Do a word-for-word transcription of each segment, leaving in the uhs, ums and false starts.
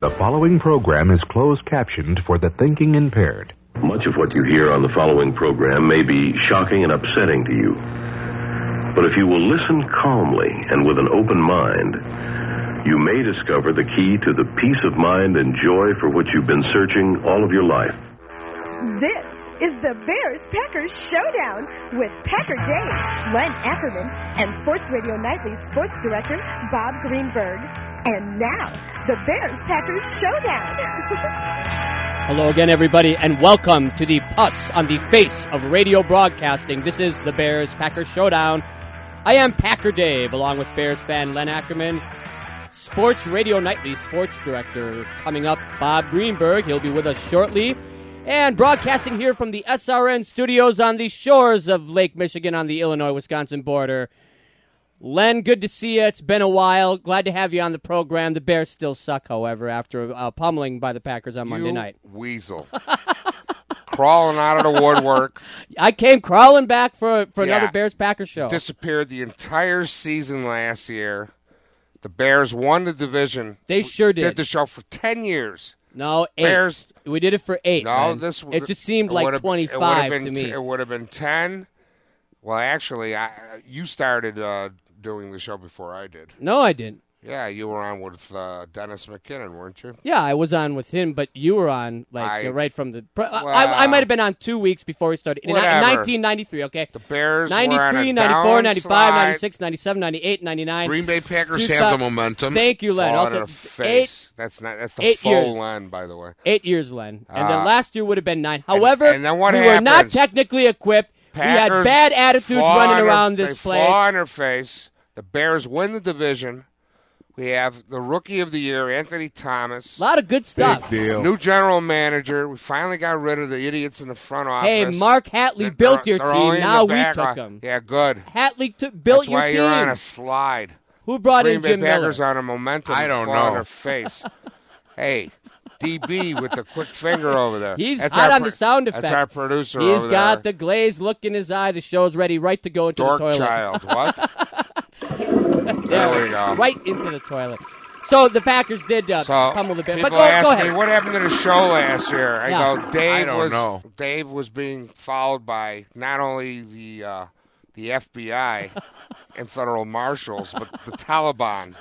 The following program is closed captioned for the thinking impaired. Much of what you hear on the following program may be shocking and upsetting to you. But if you will listen calmly and with an open mind, you may discover the key to the peace of mind and joy for which you've been searching all of your life. This is the Bears-Packers Showdown with Packer Dave, Len Ackerman, and Sports Radio Nightly Sports Director Bob Greenberg. And now, the Bears-Packers Showdown. Hello again, everybody, and welcome to the pus on the face of radio broadcasting. This is the Bears-Packers Showdown. I am Packer Dave, along with Bears fan Len Ackerman, Sports Radio Nightly Sports Director. Coming up, Bob Greenberg. He'll be with us shortly. And broadcasting here from the S R N studios on the shores of Lake Michigan on the Illinois-Wisconsin border. Len, good to see you. It's been a while. Glad to have you on the program. The Bears still suck, however, after uh, pummeling by the Packers on you Monday night. Weasel. Crawling out of the woodwork. I came crawling back for, for yeah. another Bears-Packers show. Disappeared the entire season last year. The Bears won the division. They sure did. Did the show for ten years. No, eight. Bears. We did it for eight. No, man. this it just seemed it like twenty-five been, to me. It would have been ten. Well, actually, I, you started uh, doing the show before I did. No, I didn't. Yeah, you were on with uh, Dennis McKinnon, weren't you? Yeah, I was on with him, but you were on like I, right from the. Well, I, I might have been on two weeks before we started. In whatever. nineteen ninety-three, okay? The Bears ninety-three, were on a ninety-four, ninety-five, downslide. ninety-six, ninety-seven, ninety-eight, ninety-nine. Green Bay Packers two, have the momentum. Thank you, Len. Falling Also, in the face. Eight, that's not. That's the eight full years. Len, by the way. Eight years, Len. And Uh, then last year would have been nine. However, and, and then what we happens? were not technically equipped. Packers we had bad attitudes fall running on around their, this they place. Fall on their face. The Bears win the division. We have the Rookie of the Year, Anthony Thomas. A lot of good stuff. Big deal. New general manager. We finally got rid of the idiots in the front office. Hey, Mark Hatley They're- built they're- your they're team. only in Now the we back took of- them. Yeah, good. Hatley took, built That's your why team. you're on a slide. Who brought Green in Bay Jim Packers Miller? on a momentum. I don't fall on know. their face. Hey, D B with the quick finger over there. He's That's hot our on the sound effects. That's our producer He's over got there. the glazed look in his eye. The show's ready, right to go into Dork the toilet. child. What? There we go. Right into the toilet. So the Packers did uh, So pummel the Bears. people But go, ask go ahead. me what happened to the show last year. I Yeah. go, Dave I don't was know. Dave was being followed by not only the uh, the F B I and federal marshals, but the Taliban.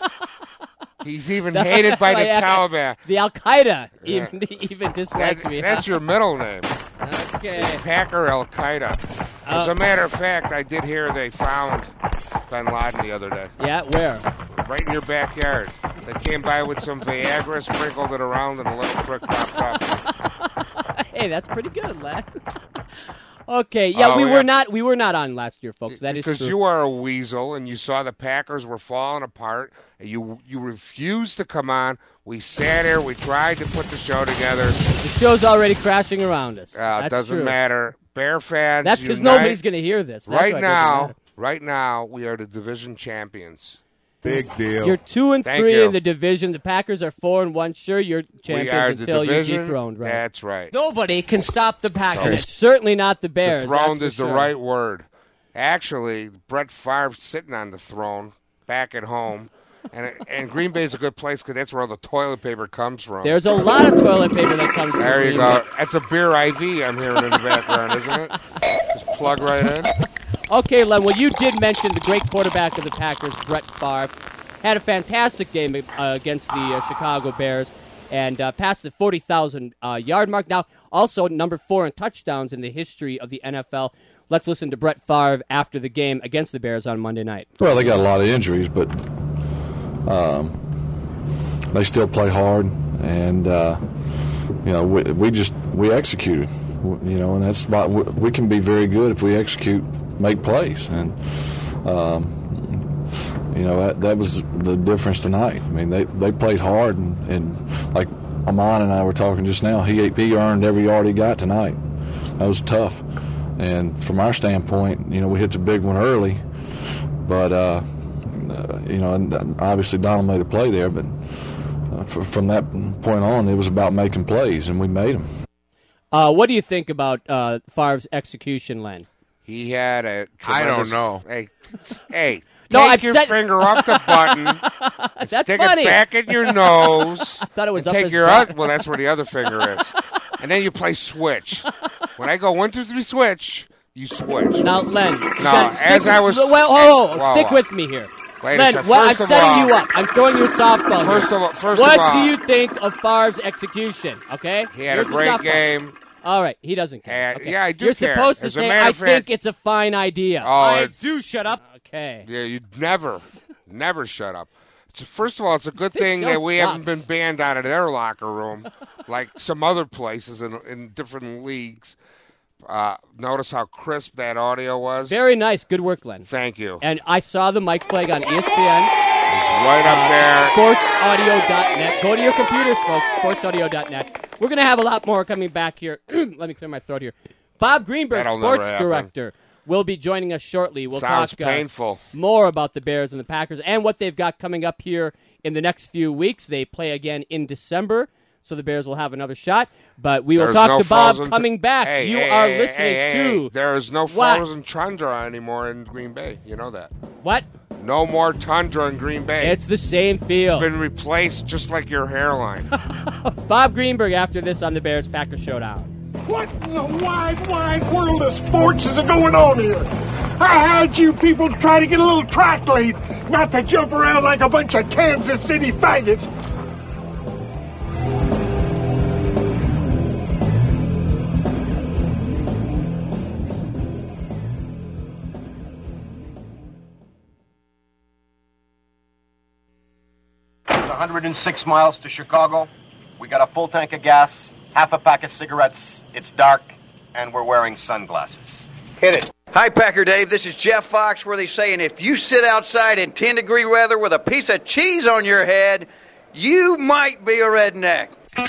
He's even hated by the Yeah. Taliban. The Al Qaeda Yeah. even even dislikes That- me. that's your middle name. Okay. Packer Al Qaeda. As Uh, a matter of fact, I did hear they found Bin Laden the other day, Yeah, where? right in your backyard. They came by with some Viagra, sprinkled it around, and a little prick popped up. Hey, that's pretty good, lad. Okay, yeah, Oh, we yeah. were not we were not on last year, folks. That is Because true. you are a weasel, and you saw the Packers were falling apart, and you you refused to come on. We sat here, we tried to put the show together. The show's already crashing around us. Uh, That's it doesn't true. matter. Bear fans, That's because unite. nobody's going to hear this. That's why Right it doesn't now, matter. right now, we are the division champions. Big deal. You're two and Thank three you. in the division. The Packers are four and one. Sure, you're We champions are the until you're division. dethroned, right? That's right. Nobody can stop the Packers. It's certainly not the Bears. Dethroned that's is for the sure. right word. Actually, Brett Favre's sitting on the throne back at home. And and Green Bay's a good place because that's where all the toilet paper comes from. There's a lot of toilet paper that comes from there you Green go. Bay. That's a beer I V I'm hearing in the background, isn't it? Just plug right in. Okay, Len, well, you did mention the great quarterback of the Packers, Brett Favre. Had a fantastic game uh, against the uh, Chicago Bears and uh, passed the forty thousand uh, yard mark. Now, also number four in touchdowns in the history of the N F L. Let's listen to Brett Favre after the game against the Bears on Monday night. Well, they got a lot of injuries, but um, they still play hard, and uh, you know we, we just we executed, you know, and that's about, we, we can be very good if we execute, make plays, and um, you know that that was the difference tonight. I mean, they they played hard, and, and like Amon and I were talking just now, he he earned every yard he got tonight. That was tough, and from our standpoint, you know, we hit the big one early, but. Uh, Uh, you know, and obviously Donald made a play there, but uh, for, from that point on, it was about making plays, and we made them. Uh, what do you think about uh, Favre's execution, Len? He had a I don't tremendous- know. Hey, hey, No, take I've your said- finger off the button and That's stick funny. it back in your nose. I thought it was and up take his your butt. oth- well, that's where the other finger is. And then you play switch. When I go one, two, three, switch, you switch. Now, Len, you No, gotta stick as with, I was- well, oh, oh, Whoa, stick whoa. with me here. Wait a Len, second. what, I'm First of setting all- you up. I'm throwing you a softball. First here. of all- first what of all- do you think of Favre's execution? Okay, He had Here's a great softball. game. All right, he doesn't care. Uh, Okay. yeah, I do You're care. supposed to As a say, matter I of fact- think it's a fine idea. Oh, I it- do. Shut up. Okay. Yeah, you never, never shut up. It's, first of all, it's a good This thing show that we haven't been sucks. banned out of their locker room like some other places in, in different leagues. Uh, notice how crisp that audio was. Very nice. Good work, Len. Thank you. And I saw the mic flag on E S P N. It's right up there. sports audio dot net. Go to your computers, folks. sports audio dot net. We're going to have a lot more coming back here. Let me clear my throat here. Bob Greenberg, That'll never sports happen. director, will be joining us shortly. We'll Sounds talk uh, painful. more about the Bears and the Packers and what they've got coming up here in the next few weeks. They play again in December, so the Bears will have another shot. But we will There's talk no to Bob frozen coming back. Hey, you hey, are hey, listening hey, hey, to There is no What? frozen tundra anymore in Green Bay. You know that. what? No more tundra in Green Bay. It's the same field. It's been replaced just like your hairline. Bob Greenberg after this on the Bears Packers Showdown. What in the wide, wide world of sports is going on here? I had you people try to get a little track lead, not to jump around like a bunch of Kansas City faggots. It's one hundred six miles to Chicago. We got a full tank of gas, half a pack of cigarettes. It's dark, and we're wearing sunglasses. Hit it. Hi, Packer Dave. This is Jeff Foxworthy saying if you sit outside in ten degree weather with a piece of cheese on your head, you might be a redneck.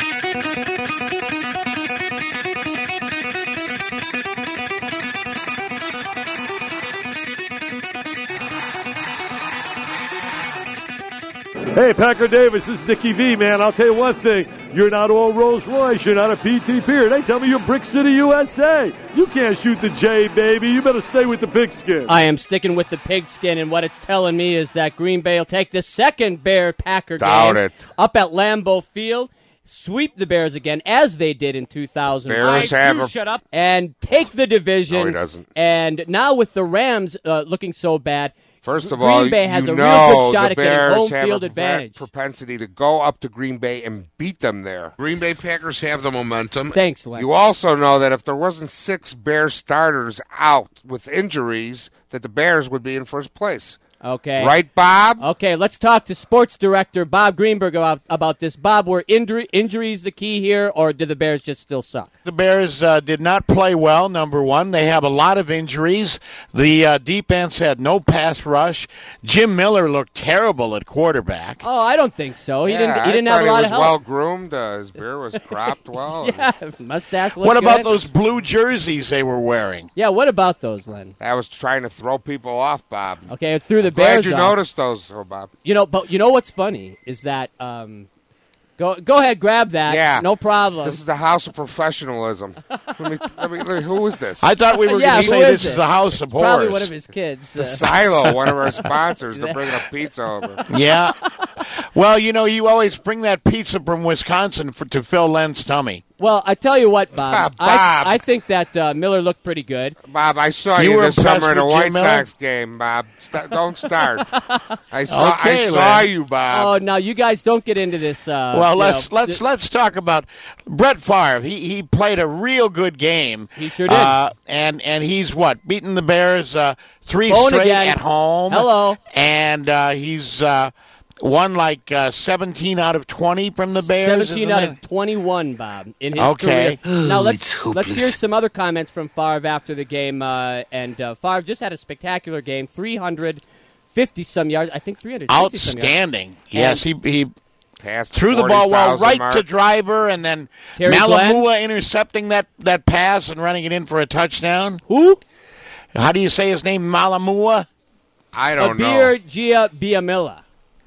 Hey, Packer Davis, this is Dickie V, man. I'll tell you one thing. You're not all Rolls Royce. You're not a P T Pier. They tell me you're Brick City, U S A. You can't shoot the J, baby. You better stay with the pigskin. I am sticking with the pigskin, and what it's telling me is that Green Bay will take the second Bear-Packer Doubt game it. up at Lambeau Field, sweep the Bears again, as they did in two thousand. Bears I have do a- shut up. And take the division. No, he doesn't. And now with the Rams uh, looking so bad, First of Green all, Bay has you a real know good shot the at getting Bears home have field a advantage. propensity to go up to Green Bay and beat them there. Green Bay Packers have the momentum. Thanks, Len. You also know that if there wasn't six Bears starters out with injuries, that the Bears would be in first place. Okay. Right, Bob? Okay, let's talk to sports director Bob Greenberg about, about this. Bob, were injury, injuries the key here, or did the Bears just still suck? The Bears uh, did not play well, number one. They have a lot of injuries. The uh, defense had no pass rush. Jim Miller looked terrible at quarterback. Oh, I don't think so. He Yeah, didn't. He I didn't thought have a lot he of was help. well groomed. Uh, his beard was cropped well. yeah, mustache. Looks What about good. those blue jerseys they were wearing? Yeah, what about those, Len? That was trying to throw people off, Bob. Okay, through the Glad Bears. you off. noticed those, oh, Bob. You know, but you know what's funny is that. Um, go go ahead, grab that. Yeah, no problem. This is the house of professionalism. let me, let me, let me- who is this? I thought we were Yeah, going to who say is this it? is the house of horrors. Probably one of his kids. the Uh, Silo, one of our sponsors, to bring a pizza over. Yeah. Well, you know, you always bring that pizza from Wisconsin for, to fill Len's tummy. well, I tell you what, Bob. Bob. I, I think that uh, Miller looked pretty good. Bob, I saw You you, were this impressed summer at a with White Jim Miller? Sox game, Bob. St- don't start. I saw, Okay, I saw Len. you, Bob. Oh, now you guys don't get into this. Uh, Well, you let's know, let's th- let's talk about Brett Favre. He he played a real good game. He sure did. Uh, and and he's what beaten the Bears uh, three Phone straight again. at home. Hello. And uh, he's uh, won like uh, seventeen out of twenty from the Bears. Seventeen isn't out it? of twenty-one, Bob, in his Okay. career. Now let's let's hear some other comments from Favre after the game. Uh, and uh, Favre just had a spectacular game, three hundred fifty some yards. I think three hundred sixty some yards. Outstanding. Yes, he he Passed threw the ball well forty thousand right mark. to Driver, and then Terry Malamua intercepting that, that pass and running it in for a touchdown. Who? How do you say his name? Malamua. I don't Abir know. Gia Biamila.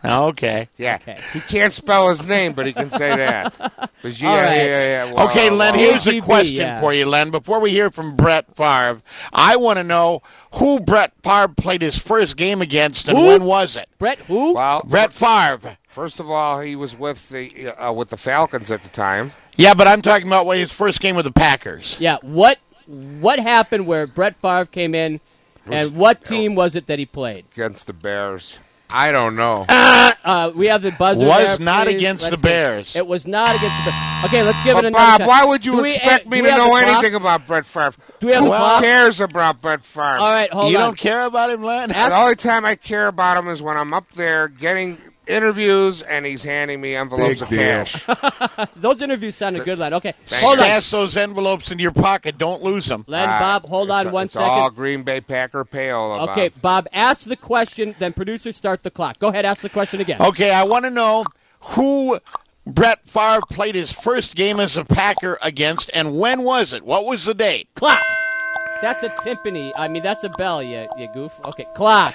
Okay. Yeah. Okay. He can't spell his name, but he can say that. But yeah, All right. yeah, yeah, yeah. Well, Okay, Len, well, here's A a G B, question yeah. for you, Len. Before we hear from Brett Favre, I want to know who Brett Favre played his first game against and Who? when was it? Brett, who? Well, Brett Favre. first of all, he was with the uh, with the Falcons at the time. Yeah, but I'm talking about his first game with the Packers. Yeah, what what happened where Brett Favre came in, and what team was it that he played? Against the Bears. I don't know. Uh, we have the buzzer Was there, not please. against Let's the get- Bears. It was not against the Bears. Okay, let's give But it another Bob, time. why would you Do we- expect uh, me do to we have know the clock? anything about Brett Favre? Do we have Who the clock? cares about Brett Favre? All right, hold you on. don't care about him, Len? The only time I care about him is when I'm up there getting interviews and he's handing me envelopes Big of deal. cash. Those interviews sounded good, Len. Okay, Thank hold on. Stash those envelopes in your pocket. Don't lose them. Len, Uh, Bob, hold on it's, one it's second. all Green Bay Packer payola. Okay, Bob. Bob, ask the question, then producer start the clock. Go ahead, ask the question again. Okay, I want to know who Brett Favre played his first game as a Packer against, and when was it? What was the date? Clock. That's a timpani. I mean, that's a bell, you, you goof. Okay, clock.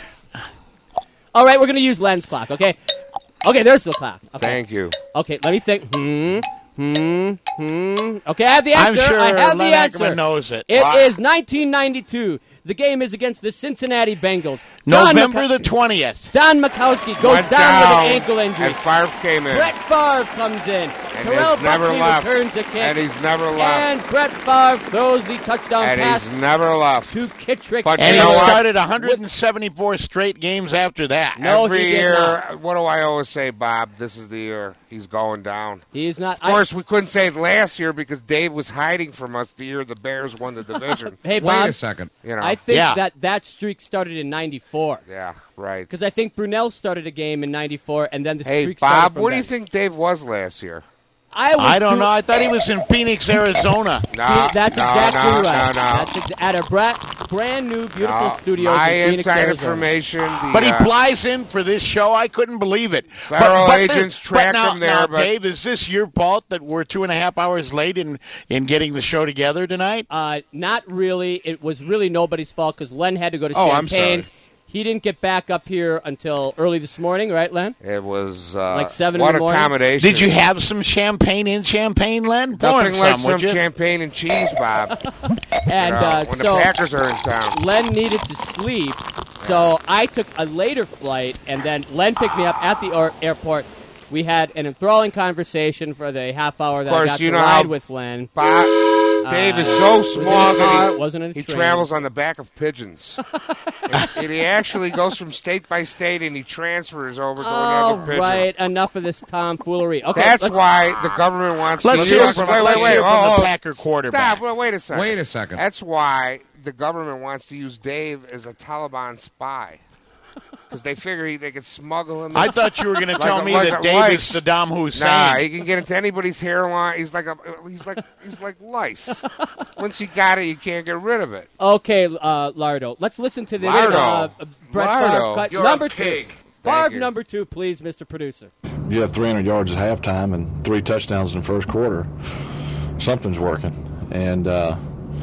All right, we're going to use Len's clock, okay? Okay, there's the clock. Okay. Thank you. Okay, let me think. Hmm, hmm, hmm. Okay, I have the I'm answer. sure I have Len the answer. Ackerman knows it. It Wow. is nineteen ninety-two. The game is against the Cincinnati Bengals. Don November Mika- the twentieth. Don Mikowski goes Went down, down, with an ankle injury. and Favre came in. Brett Favre comes in. And Terrell he's never Buckley left. returns a kick. And he's never left. And Brett Favre throws the touchdown And pass he's never left. to Kittrick. But And you he know what? started one hundred seventy-four straight games after that. No, Every he did year, not. what do I always say, Bob? This is the year he's going down. He is not. Of course, we couldn't say it last year because Dave was hiding from us the year the Bears won the division. I, hey, Wait Bob, a second. You know, I think Yeah. that that streak started in ninety-four. yeah, right. Because I think Brunel started a game in ninety-four, and then the Hey, streak started Bob, from what do you then. think Dave was last year? I, was I don't do- know. I thought he was in Phoenix, Arizona. No, That's no, exactly no, right. No, no, That's ex- at a bra- brand new, beautiful no. studios My in Phoenix, inside Arizona. information. The, But he uh, flies in for this show. I couldn't believe it. Federal but, but agents this, track but now, him there, Now, but- Dave, is this your fault that we're two and a half hours late in, in getting the show together tonight? Uh, not really. It was really nobody's fault because Len had to go to Oh, I'm Champaign. sorry. He didn't get back up here until early this morning, right, Len? It was uh, Like seven in what the morning? accommodation. Did you have some champagne in Champagne, Len? Pour Nothing some, like would some you? champagne and cheese, Bob. And You know, uh, when so the Packers are in town. Len needed to sleep, so I took a later flight, and then Len picked me up at the or- airport. We had an enthralling conversation for the half hour that Of course, I got you to know ride how- with Len. Bob, Dave is so was in small a car, that he, wasn't in a he train. travels on the back of pigeons. and, and he actually goes from state by state and he transfers over to All another pigeon. right, enough of this tomfoolery. Okay, That's let's- why the government wants Let's to hear use- from- wait, let's wait, wait, hear from oh, the oh, Packer quarterback. Stop, wait, wait a second. Wait a second. That's why the government wants to use Dave as a Taliban spy. Because they figure he, they could smuggle him in. I thought you were going to Like tell a- me like that a Dave lice. is Saddam Hussein. Nah, he can get into anybody's hairline. He's like a, he's like, he's like lice. Once you got it, you can't get rid of it. Okay, uh, Lardo. Let's listen to this. Lardo. Uh, Brett Lardo. Favre cut. You're number a pig. two. Thank Favre you. number two, please, Mister Producer. You have three hundred yards at halftime and three touchdowns in the first quarter. Something's working. And, uh,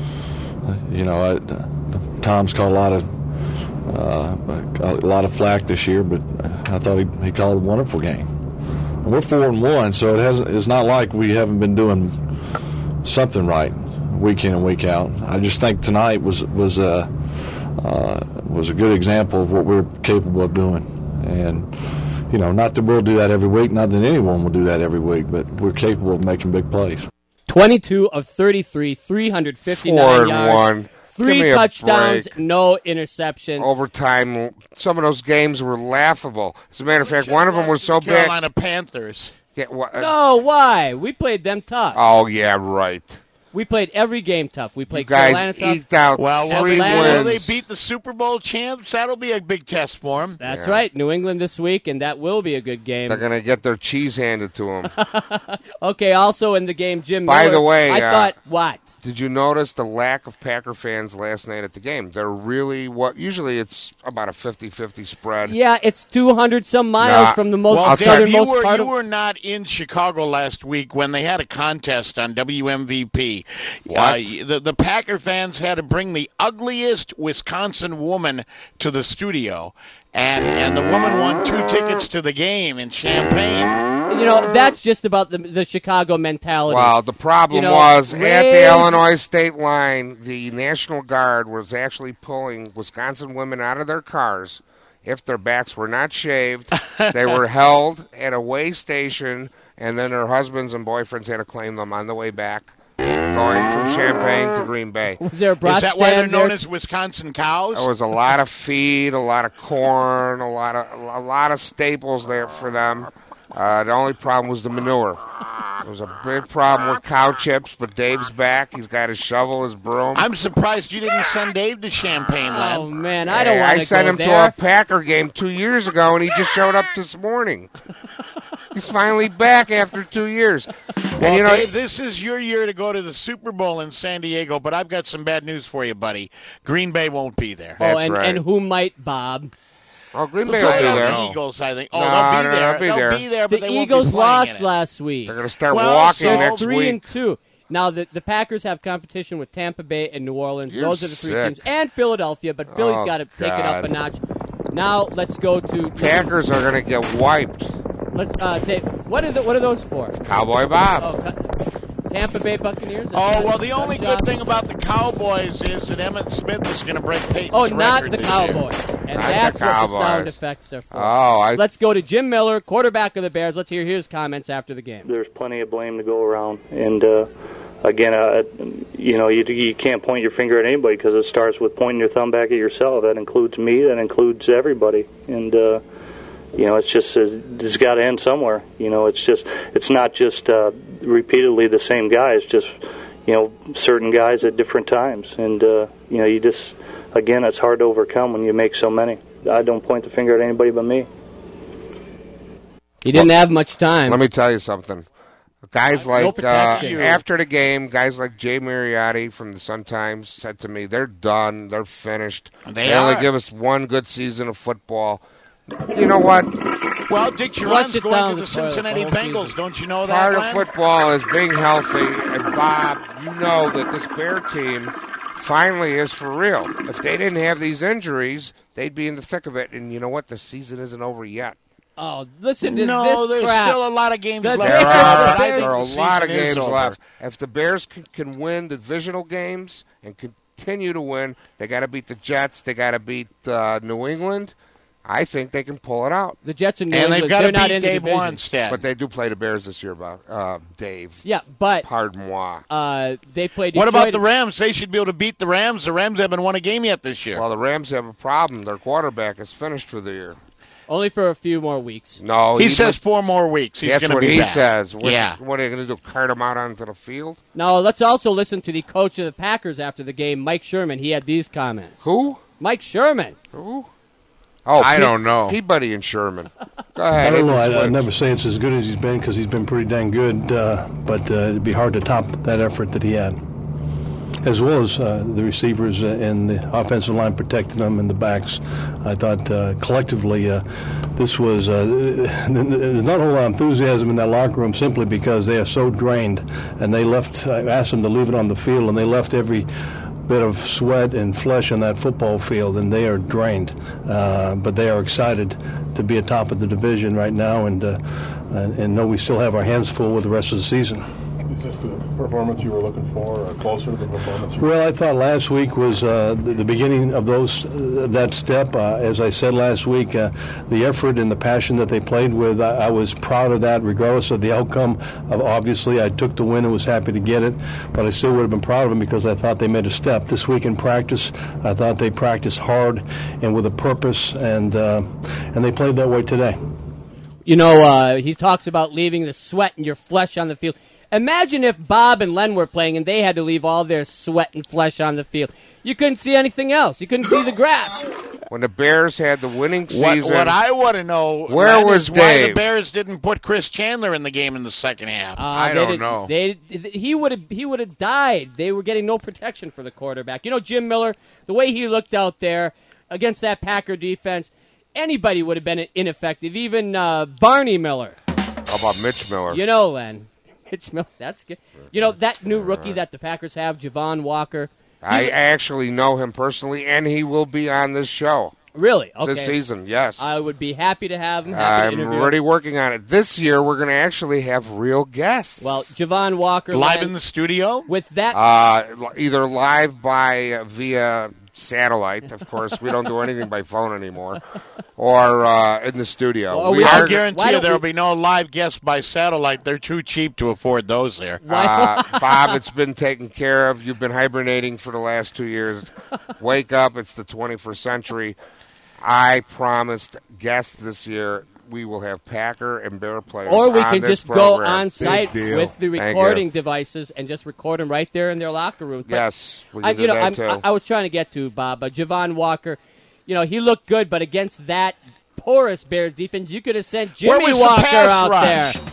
you know, I, Tom's caught a lot of uh, a lot of flack this year, but I thought he, he called a wonderful game. And we're four and one, so it hasn't. It's not like we haven't been doing something right week in and week out. I just think tonight was was a uh, was a good example of what we're capable of doing. And, you know, not that we'll do that every week, not that anyone will do that every week, but we're capable of making big plays. twenty-two of thirty-three, three hundred fifty-nine Four and yards. one. Three Give me a touchdowns, break. no interceptions. Overtime, some of those games were laughable. As a matter of fact, one of them was so bad. Carolina Panthers. Yeah, what, uh, No, why? We played them tough. Oh, yeah, right. We played every game tough. We played You guys Carolina tough. eked out Well, will three they, will wins. they beat the Super Bowl champs? That'll be a big test for them. That's Yeah. right. New England this week, and that will be a good game. They're going to get their cheese handed to them. Okay, also in the game, Jim By Miller, the way, I uh, thought, what? Did you notice the lack of Packer fans last night at the game? They're really what usually it's about a fifty-fifty spread. Yeah, it's two hundred some miles Nah. from the most Well, southernmost you were, part you of. were not in Chicago last week when they had a contest on W M V P. What? Uh, the, the Packer fans had to bring the ugliest Wisconsin woman to the studio, and, and the woman won two tickets to the game in Champaign. You know, that's just about the the Chicago mentality. Well, the problem You know, was at the raise- Illinois state line, the National Guard was actually pulling Wisconsin women out of their cars. If their backs were not shaved, they were held at a way station, and then their husbands and boyfriends had to claim them on the way back, going from Champaign to Green Bay. Was there a brat Is that why they're stand known there? as Wisconsin cows? There was a lot of feed, a lot of corn, a lot of a lot of staples there for them. Uh, the only problem was the manure. There was a big problem with cow chips, but Dave's back. He's got his shovel, his broom. I'm surprised you didn't send Dave to Champaign, Len. Oh man, I don't Hey, want I to sent go him there. to a Packer game two years ago, and he just showed up this morning. He's finally back after two years. Well, And you know, Dave, this is your year to go to the Super Bowl in San Diego, but I've got some bad news for you, buddy. Green Bay won't be there. Oh, That's and, right. and who might, Bob? oh, Green Bay So will be the there. Eagles, I think. Oh, No, they'll be no, no, there. they'll be They'll there. be there, but The they won't Eagles be playing lost in it. last week. They're going to start Well, walking so next three week. and two. Now the the Packers have competition with Tampa Bay and New Orleans. You're Those are the three sick. teams, and Philadelphia. But Philly's Oh, got to take it up God. a notch. Now let's go to Packers are going to get wiped. Let's uh, take what are the, what are those for? Cowboy Bob. Oh, cu- Tampa Bay Buccaneers. Oh, well, the only Gunshots. good thing about the Cowboys is that Emmett Smith is going to break Peyton's Oh, not record the this Cowboys. year. And Not that's the what the Cowboys. sound effects are for. Oh, I- Let's go to Jim Miller, quarterback of the Bears. Let's hear his comments after the game. There's plenty of blame to go around, and uh, again, uh, you know, you you can't point your finger at anybody because it starts with pointing your thumb back at yourself. That includes me. That includes everybody, and uh, you know, it's just uh, it's got to end somewhere. You know, it's just it's not just uh, repeatedly the same guys, just you know, certain guys at different times, and uh, you know, you just again, it's hard to overcome when you make so many. I don't point the finger at anybody but me. He didn't have much time. Let me tell you something. Guys No like uh, protection. after the game, guys like Jay Mariotti from the Sun-Times said to me, "They're done. They're finished. They only are. give us one good season of football." You know what? Well, Dick Flush Duran's it going down to the the toilet Cincinnati the whole Bengals. season. Don't you know that, Part of Len? football is being healthy. And Bob, you know that this Bear team finally is for real. If they didn't have these injuries, they'd be in the thick of it. And you know what? The season isn't over yet. Oh, listen to No, this there's crap. still a lot of games The left. There Bears- are, the but I Bears- think there are a the lot of season is games over. left. If the Bears can, can win the divisional games and continue to win, they got to beat the Jets. They got to beat uh, New England. I think they can pull it out. The Jets and New And England, they've got they're to not beat in the Dave division. Wanstead. But they do play the Bears this year, Bob. Uh, Dave. Yeah, but Pardon moi. uh, they played. What Detroit. about the Rams? They should be able to beat the Rams. The Rams haven't won a game yet this year. Well, the Rams have a problem. Their quarterback is finished for the year. Only for a few more weeks. No, he says four more weeks. He's That's going to what be he back. says. What's, Yeah. What are they going to do? Cart him out onto the field? Now let's also listen to the coach of the Packers after the game, Mike Sherman. He had these comments. Who? Mike Sherman. Who? Oh, I Pe- don't know. Peabody and Sherman. Go I ahead. don't know. hit the I, I'd switch. never say it's as good as he's been because he's been pretty dang good, uh, but uh, it'd be hard to top that effort that he had. As well as uh, the receivers and the offensive line protecting them and the backs. I thought uh, collectively uh, this was, uh, there's not a whole lot of enthusiasm in that locker room simply because they are so drained. And they left, I asked them to leave it on the field, and they left every bit of sweat and flesh on that football field, and they are drained. Uh, but they are excited to be atop of the division right now and, uh, and, and know we still have our hands full with the rest of the season. Is this the performance you were looking for, or closer to the performance? You Well, I thought last week was uh, the, the beginning of those uh, that step. Uh, as I said last week, uh, the effort and the passion that they played with, I, I was proud of that, regardless of the outcome. Of obviously, I took the win and was happy to get it, but I still would have been proud of them because I thought they made a step. This week in practice, I thought they practiced hard and with a purpose, and uh, and they played that way today. You know, uh, he talks about leaving the sweat and your flesh on the field. Imagine if Bob and Len were playing and they had to leave all their sweat and flesh on the field. You couldn't see anything else. You couldn't see the grass. when the Bears had the winning What, season. what I want to know, where Len, was is why the Dave? Bears didn't put Chris Chandler in the game in the second half. Uh, I they don't did- know. They, he would have he would have died. They were getting no protection for the quarterback. You know, Jim Miller, the way he looked out there against that Packer defense, anybody would have been ineffective. Even uh, Barney Miller. How about Mitch Miller? You know, Len. Mitch Miller. That's good. You know that new rookie that the Packers have, Javon Walker. I He- actually know him personally, and he will be on this show. Really? Okay. This season, yes. I would be happy to have him. Happy to I'm interview already him. working on it. This year, we're going to actually have real guests. Well, Javon Walker Live Len, in the studio? with that. Uh, l- either live by uh, via satellite, of course. We don't do anything by phone anymore, or uh, in the studio. Well, we we- I'll are, guarantee why you don't there will we- be no live guests by satellite. They're too cheap to afford those there. uh, Bob, it's been taken care of. You've been hibernating for the last two years. Wake up. It's the twenty-first century. I promised guests this year we will have Packer and Bear players Or we on can this just go program. on site deal. with the Thank recording you. devices and just record them right there in their locker room. But Yes, we I, can you do know, that I'm, too. I, I was trying to get to Bob, but Javon Walker, you know, he looked good, but against that porous Bears defense, you could have sent Where Jimmy was the Walker pass out rush?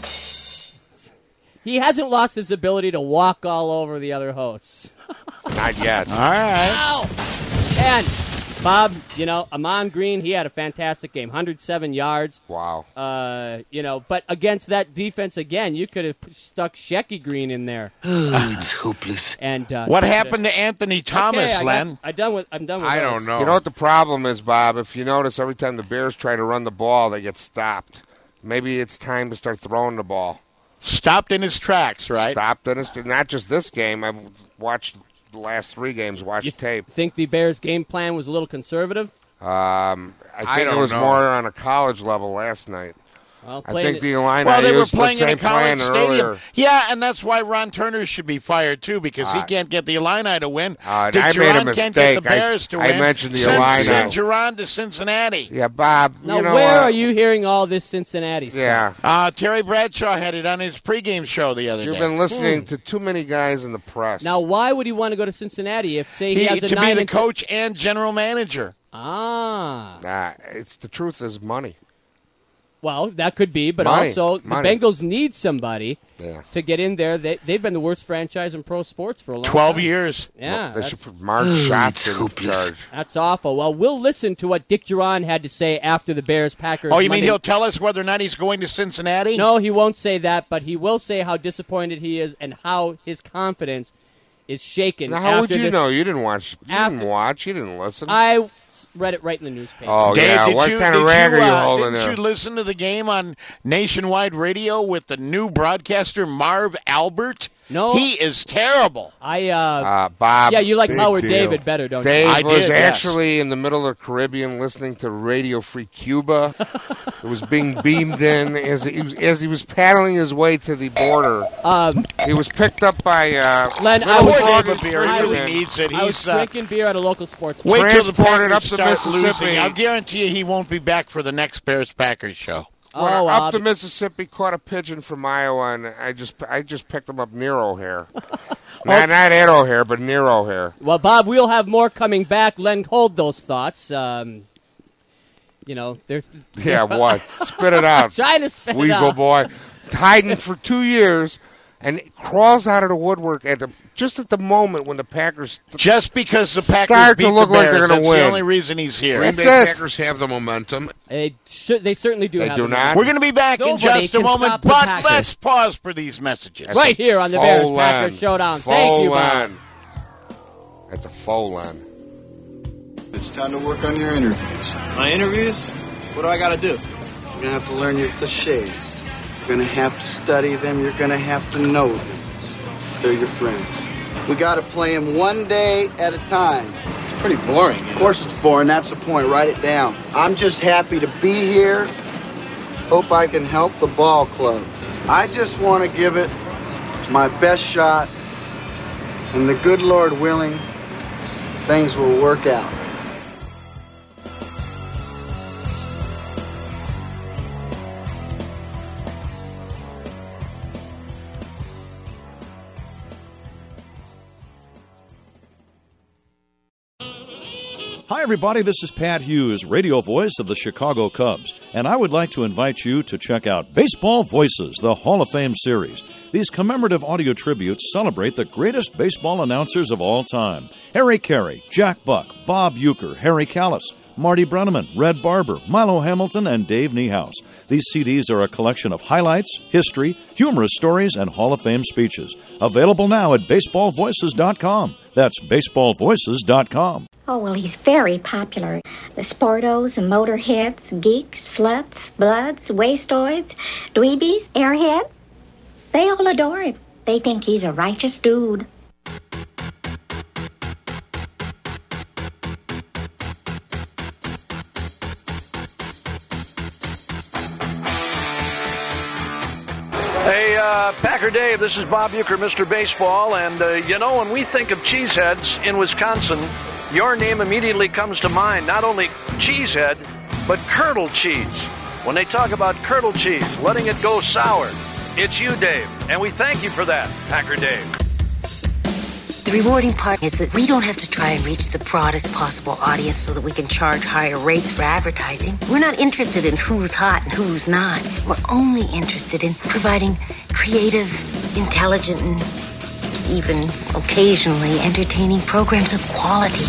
there. He hasn't lost his ability to walk all over the other hosts. Not yet. All right. Ow! And Bob, you know, Amon Green, he had a fantastic game, one hundred seven yards. Wow. Uh, you know, but against that defense again, you could have stuck Shecky Green in there. Oh, it's hopeless. And uh, What happened to Anthony Thomas, okay, I got- Len? I done with. I'm done with. I those. don't know. You know what the problem is, Bob? If you notice, every time the Bears try to run the ball, they get stopped. Maybe it's time to start throwing the ball. Stopped in his tracks, right? Stopped in his, not just this game. I've watched the last three games, watched You tape. think the Bears' game plan was a little conservative? Um, I I think it don't was know. more on a college level last night. Well, I playing think it- the Illini Well, they were used the playing in a same plan college stadium. earlier. Yeah, and that's why Ron Turner should be fired, too, because he Uh, can't get the Illini to win. Uh, Dick I made a Duran can't get mistake. the Bears to I, win. I mentioned the send, Illini. Send Duran to Cincinnati. Yeah, Bob. Now, you know where what? are you hearing all this Cincinnati stuff? Yeah. Uh, Terry Bradshaw had it on his pregame show the other You've day. been listening Hmm. to too many guys in the press. Now, why would he want to go to Cincinnati if, say, he, He- has a to be nine the and coach and general manager. Ah, Nah, it's the truth is money. well, that could be, but Money, also the money. Bengals need somebody Yeah. to get in there. They, they've been the worst franchise in pro sports for a long Twelve time. years. Yeah, They that's, should put Mark Shots in charge. that's awful. Well, we'll listen to what Dick Duran had to say after the Bears-Packers. Oh, you mean Monday- he'll tell us whether or not he's going to Cincinnati? No, he won't say that, but he will say how disappointed he is and how his confidence is shaken. Now, how would after you this- know? You didn't watch. You After- didn't watch. You didn't listen. I read it right in the newspaper. Oh, Dave, yeah. did What you, kind of did rag you, are you uh, holding didn't there? you listen to the game on nationwide radio with the new broadcaster Marv Albert? No. He is terrible. I uh, Uh, Bob. yeah, you like big Howard deal. David better, don't Dave you? I was did, yes. actually in the middle of the Caribbean listening to Radio Free Cuba. It was being beamed in as he was, as he was paddling his way to the border. Um, He was picked up by uh, Len, I Little was, Frog David and Beer I really was- needs it. I was He's uh, drinking beer at a local sports bar. wait till the transported Packers up to start Mississippi. losing. I'll guarantee you he won't be back for the next Bears Packers show. Oh, Went well, up I'll to be- Mississippi, caught a pigeon from Iowa, and I just I just picked him up near O'Hare. not, not at O'Hare, but near O'Hare. Well, Bob, we'll have more coming back. Len, hold those thoughts. Um, you know, there's Yeah, what? Spit it out. trying to spit it Weasel out. boy. Hiding for two years and crawls out of the woodwork at the just at the moment when the Packers Just because the Packers Start beat to look the like Bears, they're gonna that's win. the only reason he's here. Green That's Bay it. Packers have the momentum. They, should, they certainly do They have do the not. momentum. We're going to be back in Nobody just a can moment, stop the but Packers. let's pause for these messages. That's Right a here on the faux Bears line. Packers Showdown. Faux Thank you, Bob. line. That's a faux line. It's time to work on your interviews. My interviews? What do I got to do? You're going to have to learn your cliches. You're going to have to study them. You're going to have to know them. They're your friends. We got to play them one day at a time. It's pretty boring. Of course it's boring. That's the point. Write it down. I'm just happy to be here. Hope I can help the ball club. I just want to give it my best shot. And the good Lord willing, things will work out. Hi, everybody. This is Pat Hughes, radio voice of the Chicago Cubs, and I would like to invite you to check out Baseball Voices, the Hall of Fame series. These commemorative audio tributes celebrate the greatest baseball announcers of all time. Harry Carey, Jack Buck, Bob Uecker, Harry Callis, Marty Brenneman, Red Barber, Milo Hamilton, and Dave Niehaus. These C Ds are a collection of highlights, history, humorous stories, and Hall of Fame speeches. Available now at baseball voices dot com. That's baseball voices dot com. Oh, well, he's very popular. The sportos, the motorheads, geeks, sluts, bloods, wastoids, dweebies, airheads, they all adore him. They think he's a righteous dude. Hey, uh, Packer Dave, this is Bob Uecker, Mister Baseball, and uh, you know, when we think of cheeseheads in Wisconsin, your name immediately comes to mind. Not only cheesehead, but curdled cheese. When they talk about curdled cheese, letting it go sour, it's you, Dave, and we thank you for that, Packer Dave. The rewarding part is that we don't have to try and reach the broadest possible audience so that we can charge higher rates for advertising. We're not interested in who's hot and who's not. We're only interested in providing creative, intelligent, and even occasionally entertaining programs of quality.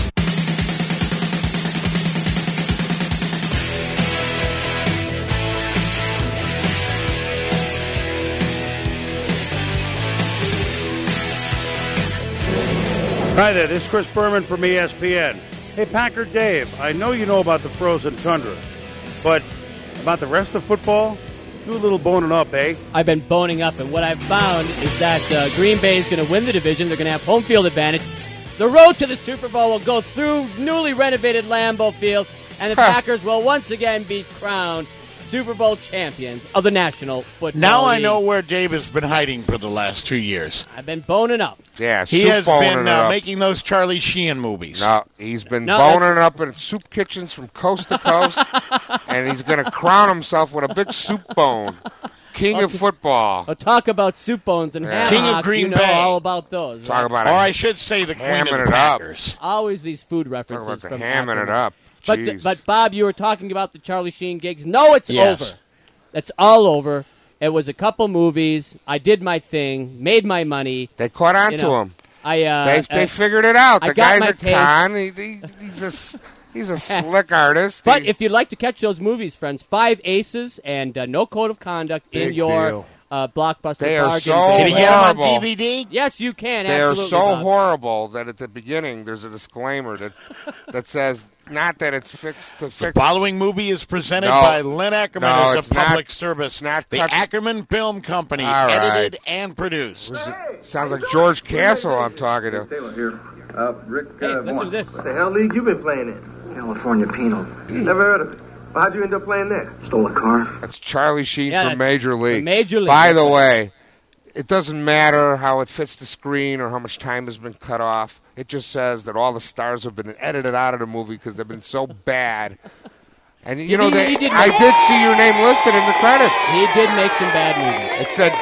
Hi there, this is Chris Berman from E S P N. Hey, Packer Dave, I know you know about the frozen tundra, but about the rest of football, do a little boning up, eh? I've been boning up, and what I've found is that uh, Green Bay is going to win the division. They're going to have home field advantage. The road to the Super Bowl will go through newly renovated Lambeau Field, and the Packers will once again be crowned Super Bowl champions of the National Football Now League. I know where Dave has been hiding for the last two years. I've been boning up. Yeah, he soup has boning been it uh, up. making those Charlie Sheen movies. No, he's been No, boning that's- it up in soup kitchens from coast to coast, and he's going to crown himself with a big soup bone. King of football. I'll talk about soup bones and Yeah. ham King of hocks, Green you know Bay. all about those. Talk right? about Or it. I should say the Queen Hamming of the it up. Packers. Always these food references. Talk about the from hamming Ackerman. it up. But, Jeez. but Bob, you were talking about the Charlie Sheen gigs. No, it's Yes. over. It's all over. It was a couple movies. I did my thing, made my money. They caught on You to know, him. I uh, They, uh, they figured it out. I The got guy's my a taste. con. He, he, he's a s- he's a slick artist. But He- if you'd like to catch those movies, friends, Five Aces and uh, No Code of Conduct in Big your deal. uh, Blockbuster They are bargain so bin. Can you get them on horrible. D V D? Yes, you can. They are absolutely, so Bob. horrible that at the beginning there's a disclaimer that that says not that it's fixed to The fix. following movie is presented No. by Len Ackerman No, as it's a public not- service. it's not the cut- Ackerman Film Company, All edited right. and produced. Sounds like George Castle I'm talking to. Taylor here. Uh, Rick, Hey, uh, listen to Vaughn. this. What the hell league you been playing in? California Penal. Never heard of it. Well, how'd you end up playing there? Stole a car. That's Charlie Sheen Yeah, from that's Major from League. Major League, By that's the right. way, it doesn't matter how it fits the screen or how much time has been cut off. It just says that all the stars have been edited out of the movie because they've been so bad. And you He- know, he- they, he did I make- did see your name listed in the credits. He did make some bad movies. It said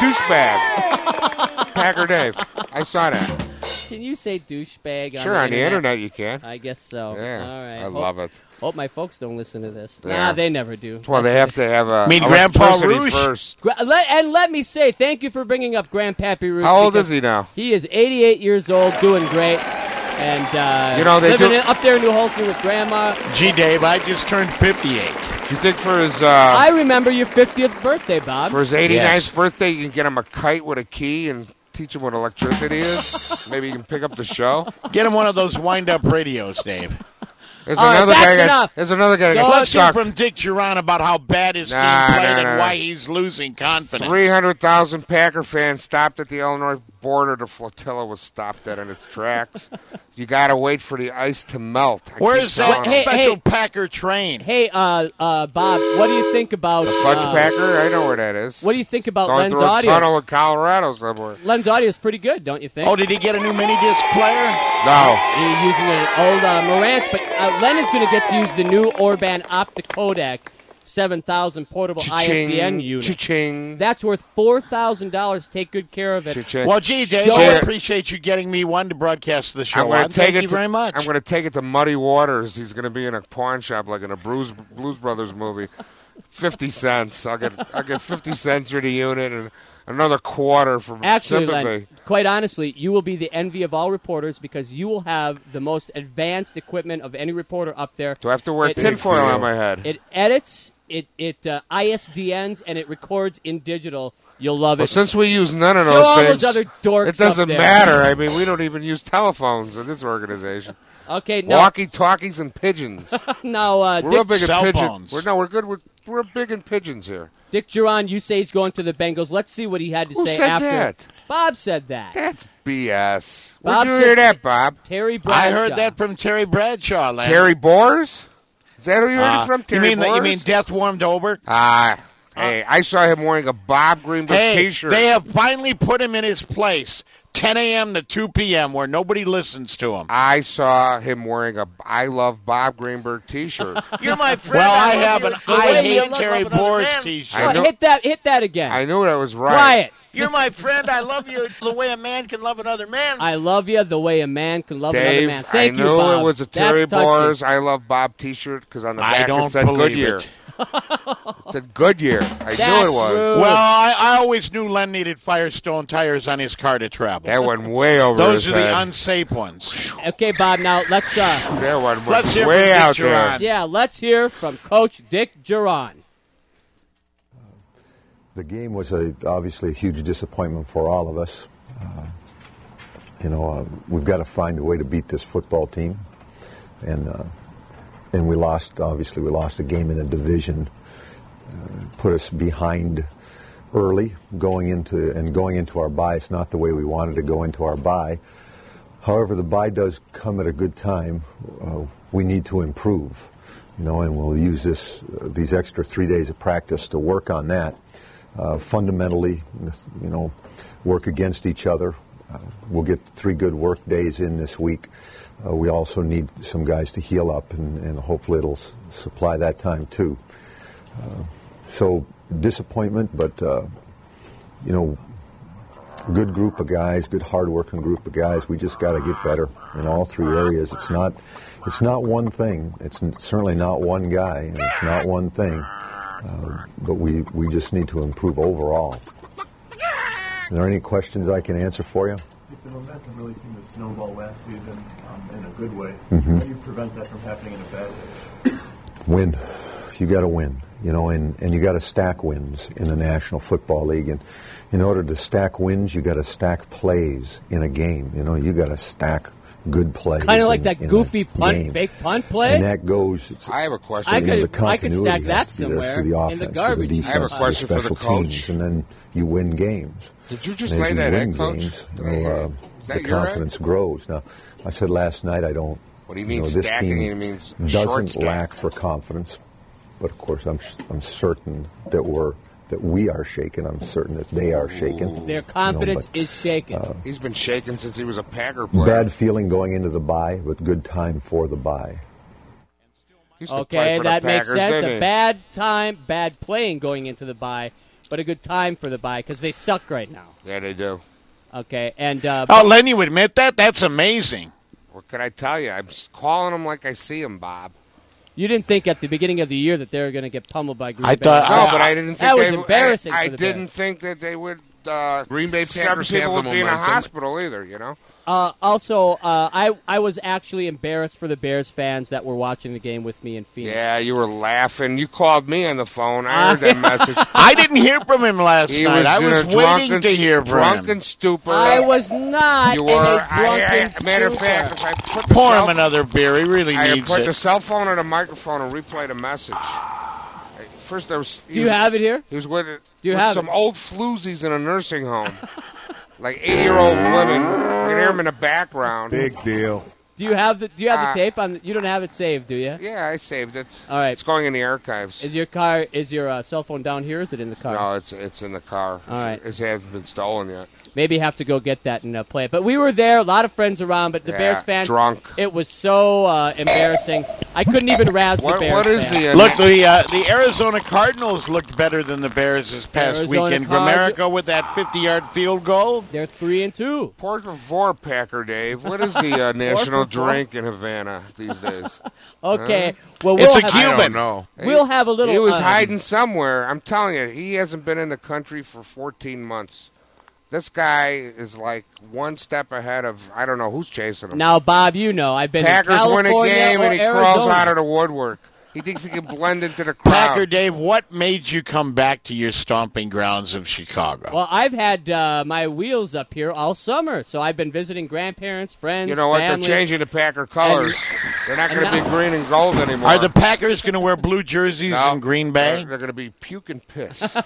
douchebag. Packer Dave. I saw that. Can you say douchebag on Sure, the on the internet? internet you can. I guess so. Yeah, All right. I Hope- love it. Hope my folks don't listen to this. Yeah. Nah, they never do. Well, they have to have a Meet Grandpa electricity Rouge? first. Gra- let, and let me say, thank you for bringing up Grandpappy Rouge. How old because is he now? He is eighty-eight years old, doing great. And uh, You know, they living do- in, up there in New Holstein with Grandma. Gee, Dave, I just turned fifty-eight. Do you think for his uh, I remember your fiftieth birthday, Bob. for his eighty-ninth Yes. birthday, you can get him a kite with a key and teach him what electricity is? Maybe you can pick up the show. Get him one of those wind-up radios, Dave. There's All right, another that's guy. That, enough. there's another guy that Don't gets Let's hear stuck. from Dick Duran about how bad his Nah, team played nah, and nah. why he's losing confidence. Three hundred thousand Packer fans stopped at the Illinois border. The flotilla was stopped dead in its tracks. You got to wait for the ice to melt. I Where's keep that telling Hey, them. special hey. Packer train? Hey, uh, uh, Bob, what do you think about The Fudge uh, Packer? I know where that is. What do you think about Going Len's through a audio? tunnel in Colorado somewhere. Len's audio is pretty good, don't you think? Oh, did he get a new mini disc player? No. He's using an old uh, Marantz, but uh, Len is going to get to use the new Orban Opticodec seven thousand portable I S D N units. Cha-ching. That's worth four thousand dollars. Take good care of it. Cha-ching. Well, gee, Dave, Show I it. appreciate you getting me one to broadcast the show. I'm going on. to take Thank it you to, very much. I'm going to take it to Muddy Waters. He's going to be in a pawn shop like in a Blues, Blues Brothers movie. Fifty cents. I'll get I'll get fifty cents for the unit and another quarter for Actually, sympathy. Len, quite honestly, you will be the envy of all reporters because you will have the most advanced equipment of any reporter up there. Do I have to wear It- tinfoil on my head? It edits, it it uh, I S D Ns, and it records in digital. You'll love it. Well, since we use none of Show those all things, those other dorks it doesn't up there. matter. I mean, we don't even use telephones in this organization. Okay, no. Walkie-talkies and pigeons. no, uh, we're Dick, real big in Cell pigeons. phones. We're, no, we're good. We're, we're big in pigeons here. Dick Duran, you say he's going to the Bengals. Let's see what he had to Who say said after. that? Bob said that. That's B S. Bob Where'd you said hear that, Bob? Terry Bradshaw. I heard that from Terry Bradshaw. Len. Terry Boers? Is that who you heard Uh, it from? Terry you mean Boers? you mean Death Warmed Over? Ah, hey, I saw him wearing a Bob Greenberg Hey, T-shirt. they have finally put him in his place. ten a.m. to two p.m. where nobody listens to him. I saw him wearing a I Love Bob Greenberg T-shirt. You're my friend. Well, I, love have you an the I way you Hate love Terry another Boers man. T-shirt. I Oh, know- hit that! Hit that again. I knew that was right. Quiet. You're my friend. I love you the way a man can love another man. I love you the way a man can love another Dave, man. Thank I you, knew Bob. it was a That's Terry touching. Boers I Love Bob T-shirt because on the I back don't it said believe Goodyear. it. It said Goodyear. I That's knew it was. rude. Well, I, I always knew Len needed Firestone tires on his car to travel. That went way over Those his are head. the unsafe ones. Okay, Bob. Now let's uh, That one went Let's hear way from Dick out Duran. there. yeah, let's hear from Coach Dick Duran. The game was a, obviously a huge disappointment for all of us. Uh, you know, uh, we've got to find a way to beat this football team, and uh, and we lost. Obviously, we lost a game in a division, uh, put us behind early going into and going into our bye. It's not the way we wanted to go into our bye. However, the bye does come at a good time. Uh, we need to improve, you know, and we'll use this uh, these extra three days of practice to work on that. Uh, fundamentally, you know, work against each other. Uh, we'll get three good work days in this week. Uh, we also need some guys to heal up, and, and hopefully it'll s- supply that time too. Uh, so disappointment, but uh, you know, good group of guys, good hard-working group of guys. We just got to get better in all three areas. It's not, it's not one thing. It's n- certainly not one guy, and it's not one thing. Uh, but we, we just need to improve overall. Are there any questions I can answer for you? The momentum really seemed to snowball last season um, in a good way. Mhm. How do you prevent that from happening in a bad way? Win. You got to win, you know, and, and you got to stack wins in the National Football League. And in order to stack wins, you got to stack plays in a game. You know, you got to stack good plays. Kind of like in- that in a goofy punt, game. fake punt play. And that goes. It's, I have a question. I you know, could- the I could stack continuity that has to be there somewhere through the in offense, the through garbage The heap. defense, I have a through question for the special coach. teams, and then you win games. Did you just And as lay you that win egg, Coach? games, Did I you know, hear uh, you? Is that the your egg? confidence grows. Now, I said last night I don't. What do you you mean know, this stacking? team It means doesn't short stack. lack for confidence, but of course I'm I'm certain that we're that we are shaken. I'm certain that they are shaken. Their You know, confidence but, is shaken. uh, He's been shaking since he was a Packer player. Bad feeling going into the bye, but good time for the bye. He used to play Okay, for the that makes Packers, sense. didn't A he? bad time, bad playing going into the bye, but a good time for the bye because they suck right now. Yeah, they do. Okay, and uh, Oh, Len, you admit that? That's amazing. What can I tell you? I'm s- calling him like I see him, Bob. you didn't think at the beginning of the year that they were going to get pummeled by Green I Bay. thought- No, but I didn't think that was they, embarrassing. I, I for the didn't Bears. think that they would. Uh, Green Bay some Packers have people the would be in a momentum. hospital either. You know. Uh, also, uh, I I was actually embarrassed for the Bears fans that were watching the game with me in Phoenix. Yeah, you were laughing. You called me on the phone. I heard that message. I didn't hear from him last He night. was I in was a waiting drunken, to hear from drunken him. stupor. I was not You in were. a I, drunken I, matter of stupor. fact, if I put the Pour cell him another beer. He really I needs put it. the cell phone on the microphone and replayed a message. First, there was. Do you have it here? He was with, Do you with have some it? old floozies in a nursing home, like eighty-year-old women. You can hear them in the background. Big deal. Do you have the Do you have Uh, the tape on? The, you don't have it saved, do you? Yeah, I saved it. All right. It's going in the archives. Is your car? Is your uh, cell phone down here? Or is it in the car? No, it's it's in the car. All right. It hasn't been stolen yet. Maybe have to go get that and uh, play it. But we were there, a lot of friends around. But the Yeah, Bears fans, drunk. It was so uh, embarrassing. I couldn't even razz What- the Bears. what is fans. the, uh, Look, the uh, the Arizona Cardinals looked better than the Bears this past Arizona weekend. Card- Gramerica with that fifty-yard field goal. They're three and two. Port favor, Packer Dave. What is the uh, national favor. drink in Havana these days? Okay, Huh? well, we'll It's a have- Cuban. I don't know. We'll have a little. He was um, hiding somewhere. I'm telling you, he hasn't been in the country for fourteen months. This guy is like one step ahead of, I don't know who's chasing him. Now, Bob, you know I've been Packers in California win a game or and he Arizona. crawls out of the woodwork. He thinks he can blend into the crowd. Packer Dave, what made you come back to your stomping grounds of Chicago? Well, I've had uh, my wheels up here all summer, so I've been visiting grandparents, friends, You know what? family. They're changing the Packer colors. They're not going to be green and gold anymore. Are the Packers going to wear blue jerseys No, in Green Bay? They're, they're going to be puke and piss.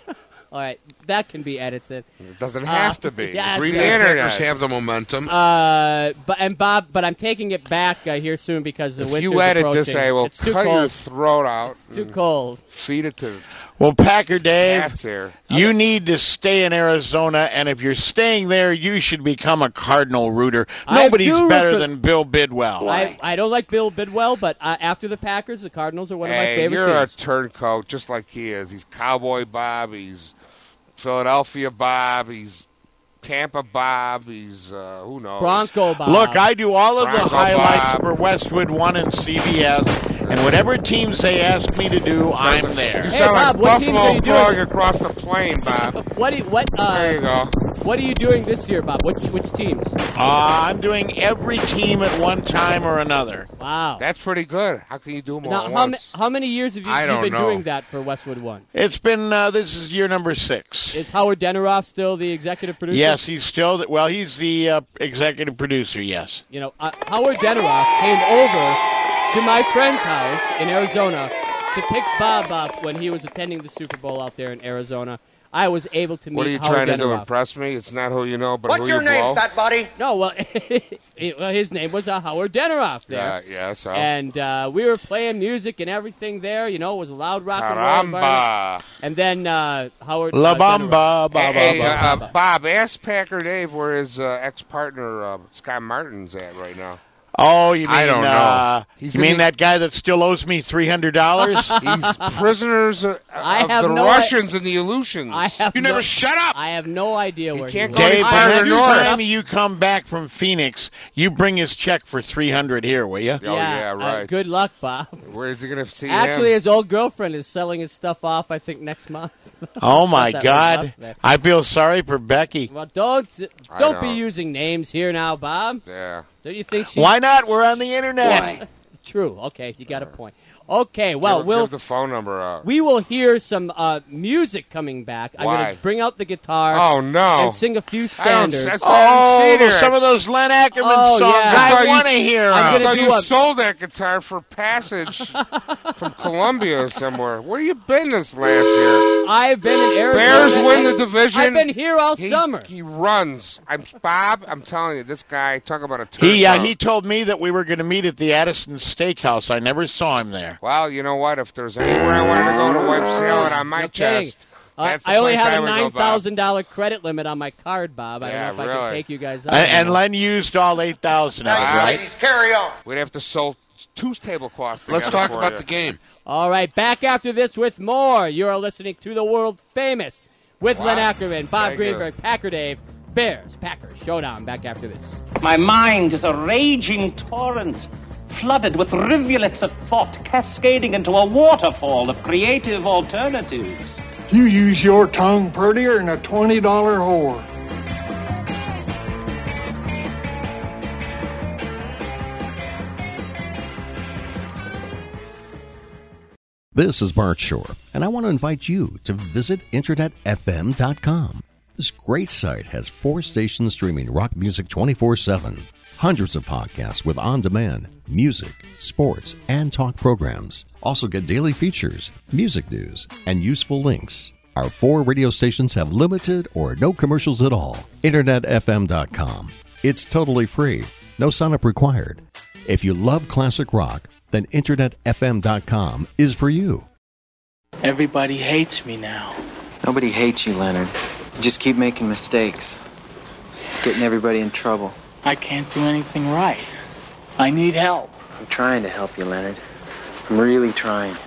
All right, that can be edited. It doesn't have Uh, to be. yes, It's Green the Bay internet. Packers have the momentum. Uh, but and Bob, but I'm taking it back uh, here soon because the If winter's you edit approaching. this, I will it's too cut cold. your throat out. It's too and cold. Feed it to Well, Packer Dave, cats here. you need to stay in Arizona, and if you're staying there, you should become a Cardinal rooter. I Nobody's do root better for- than Bill Bidwell. I, I don't like Bill Bidwell, but uh, after the Packers, the Cardinals are one of my Hey, favorite you're teams. a turncoat, just like he is. He's Cowboy Bob. He's Philadelphia Bob. He's Tampa Bob. He's uh, who knows? Bronco Bob. Look, I do all of Bronco the highlights Bob. for Westwood One and C B S, and whatever teams they ask me to do, I'm there. You Hey, sound Bob, like what teams are Buffalo you doing? Plug across the plain, Bob. What do you, what uh, There you go. What are you doing this year, Bob? Which which teams? Uh, I'm doing every team at one time or another. Wow. That's pretty good. How can you do them all Now, at how, ma- once? how many years have you I you've don't been know. doing that for Westwood One? It's been, uh, this is year number six. Is Howard Deneroff still the executive producer? Yes, he's still, the, well, he's the uh, executive producer, yes. You know, uh, Howard Deneroff came over to my friend's house in Arizona to pick Bob up when he was attending the Super Bowl out there in Arizona. I was able to meet What are you Howard trying to do? Deneroff. Impress me? It's not who you know, but What's who your you name, blow. fat buddy? No, well, well, his name was uh, Howard Deneroff there. Yeah, yeah, so. And uh, we were playing music and everything there. You know, it was a loud rock and roll environment. Caramba. And then uh, Howard La uh, Bamba, Deneroff- ba, Hey, ba, ba, uh, ba. Bob, ask Packer Dave where his uh, ex-partner uh, Scott Martin's at right now. Oh, you mean, I don't know. uh, He's you in mean the- that guy that still owes me three hundred dollars? He's prisoners of, I of have the no Russians and the Aleutians. I have You no, never shut up. I have no idea where can't he go was. any Dave, farther the next north. time you come back from Phoenix, you bring his check for three hundred here, will you? Oh, yeah, uh, right. good luck, Bob. Where is he going to see Actually, him? his old girlfriend is selling his stuff off, I think, next month. Oh, my Stuff that was God. left there. I feel sorry for Becky. Well, don't I don't be know. using names here now, Bob. Yeah. Don't you think she's... Why not? We're on the internet. Why? True. Okay, you got a point. Okay, well, give, we'll... give the phone number out. We will hear some uh, music coming back. I'm Why? going to bring out the guitar Oh, no. and sing a few I don't, standards. that's what I Oh, didn't see there. some of those Len Ackerman Oh, songs yeah. I thought I you- want to hear. I'm I gonna thought do you a- sold that guitar for passage from Columbia or somewhere. Where you been this last year? I've been in Arizona. Bears win the division. I've been here all He, summer. he runs. I'm Bob. I'm telling you, this guy. Talk about a turn. He uh, he told me that we were going to meet at the Addison Steakhouse. I never saw him there. Well, you know what? If there's anywhere I wanted to go to wipe salad on my No kidding. chest, Uh, that's the I only place have I a would go, nine Bob. thousand dollar credit limit on my card, Bob. I Yeah, don't know if I really. can take you guys out. And, and anymore. Len used all eight thousand of it, Wow. right? Ladies, carry on. We'd have to sell two tablecloths. Let's together talk for about you. the game. All right, back after this with more. You are listening to the world famous with Len Wow. Ackerman, Bob Thank you. Greenberg, Packer Dave, Bears, Packers Showdown. Back after this. My mind is a raging torrent, flooded with rivulets of thought, cascading into a waterfall of creative alternatives. You use your tongue prettier than a twenty dollar whore. This is Bart Shore, and I want to invite you to visit internet f m dot com. This great site has four stations streaming rock music twenty-four seven, hundreds of podcasts with on-demand, music, sports, and talk programs. Also get daily features, music news, and useful links. Our four radio stations have limited or no commercials at all. internet f m dot com. It's totally free. No sign-up required. If you love classic rock, then internet f m dot com is for you. Everybody hates me now. Nobody hates you, Leonard. You just keep making mistakes, getting everybody in trouble. I can't do anything right. I need help. I'm trying to help you, Leonard. I'm really trying.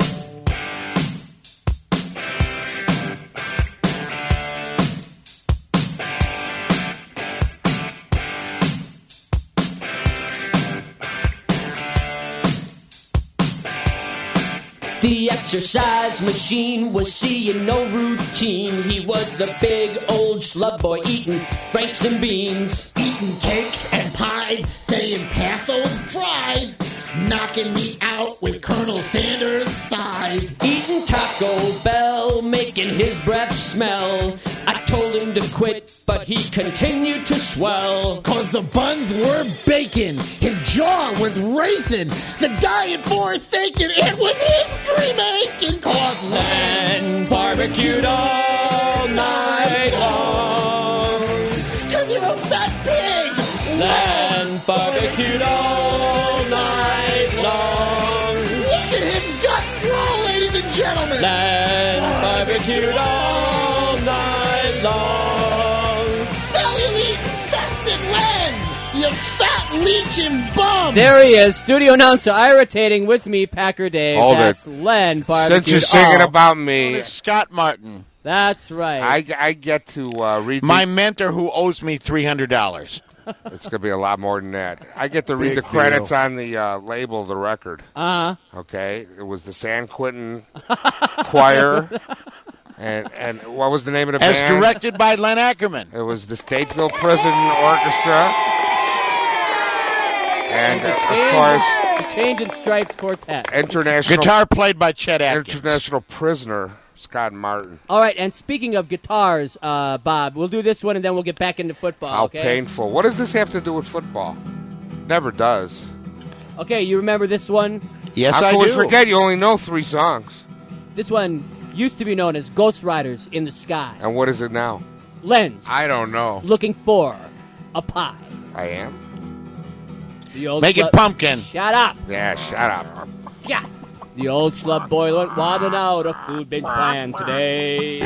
The exercise machine was seeing no routine. He was the big old schlub boy eating Franks and beans. Eating cake and pie, saying Pathos fried. Knocking me out with Colonel Sanders' thighs. Eating Taco Bell, making his breath smell. I told him to quit, but he continued to swell. Cause the buns were bacon, his jaw was racing. The diet forsaken, it was his dream aching. Cause Len barbecued all night long. Cause you're a fat pig. Len barbecued all night long. Look at his gut roll, ladies and gentlemen. Len barbecued all night long. Cellulite infested Len, you fat leeching bum. There he is, studio announcer, irritating with me, Packer Dave. Hold That's it. Len barbecued Since you're singing all. about me, It's Scott Martin, That's right. I, I get to uh, read the- my mentor who owes me three hundred dollars. It's going to be a lot more than that. I get to read Big the credits deal. on the uh, label of the record. Uh-huh. Okay? It was the San Quentin Choir. And and what was the name of the As band? directed by Len Ackerman. It was the Stateville Prison Orchestra. And, the uh, change, of course, the Change in Stripes Quartet. international Guitar played by Chet Atkins. International prisoner Scott Martin. All right, and speaking of guitars, uh, Bob, we'll do this one and then we'll get back into football. How okay? painful. What does this have to do with football? Never does. Okay, you remember this one? Yes, How I can we do. forget you only know three songs? This one used to be known as Ghost Riders in the Sky. And what is it now? Lens. I don't know. Looking for a pie. I am? The old Make it schlub- pumpkin. Shut up. Yeah, shut up. Yeah. The old schlub boy went wandering out a food binge plan today.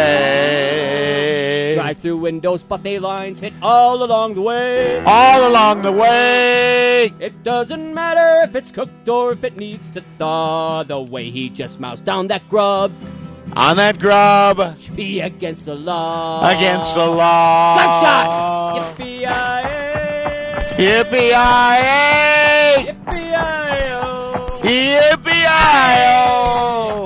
Today. Drive-through windows, buffet lines hit all along the way. All along the way. It doesn't matter if it's cooked or if it needs to thaw. The way he just moused down that grub On that grub. should be against the law. Against the law. Gunshots! Yippee-yi-yi! Yippee-yi-yi! Yippee-yi-yo! Yippee-yi-yo!